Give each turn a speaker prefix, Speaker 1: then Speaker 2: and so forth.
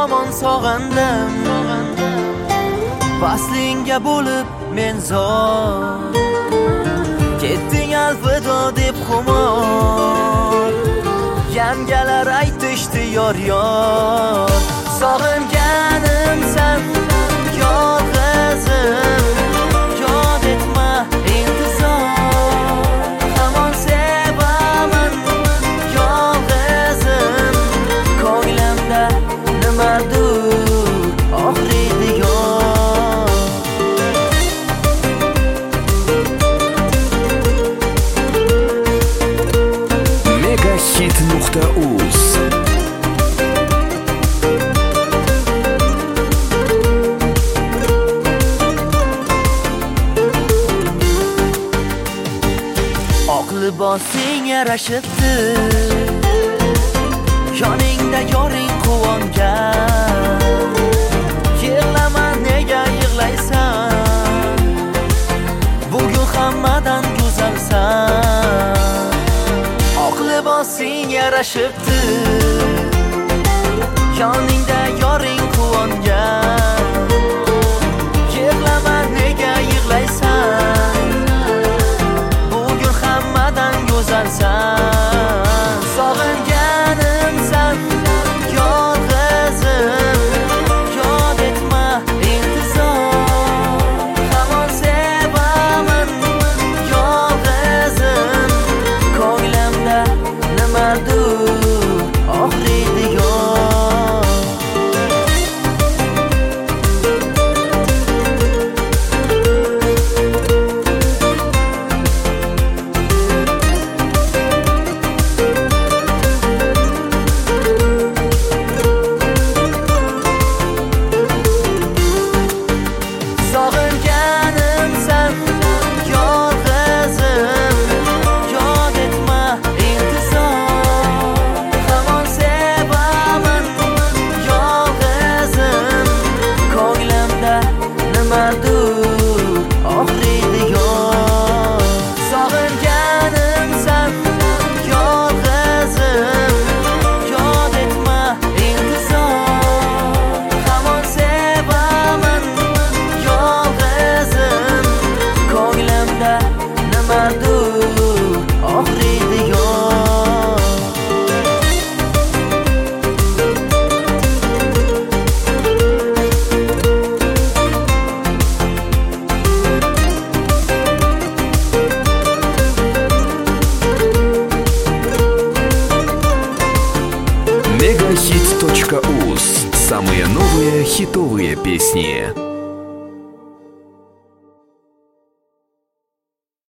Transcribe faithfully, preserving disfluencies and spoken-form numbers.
Speaker 1: tomon sog'indim. Vaslingga bo'lib men zor, ketding alvido deb xumor. Yangalar aytishdi yor yor, sog'inganimsan yolg'izim. Yod etma intizor, hamon sevaman yolg'izim. Ko'nglimda nimadir og'riydi yor.
Speaker 2: megahit nuqta uz
Speaker 1: Oq libosing yarashibdi, yoningda yoring quvongan. Yig'lama, nega yig'laysan? Bugun hammadan go'zalsan. Oq libosing yarashibdi, yoningda yoring quvongan. Yig'lama, nega yig'laysan? Bugun hammadan go'zalsan. Sog'inganimsan yolg'izim. Yod etma intizor, hamon sevaman yolg'izim. Ko'nglimda nimadir og'riydi yor. Sog'inganimsan yolg'izim. Yod etma intizor, hamon sevaman yolg'izim. Ko'nglimda nimadir og'riydi yor. Sog'inganimsan yolg'izim. Yod etma intizor, hamon sevaman yolg'izim. Ko'nglimda nimadir og'riydi yor.
Speaker 2: megahit точка uz. Самые новые хитовые песни.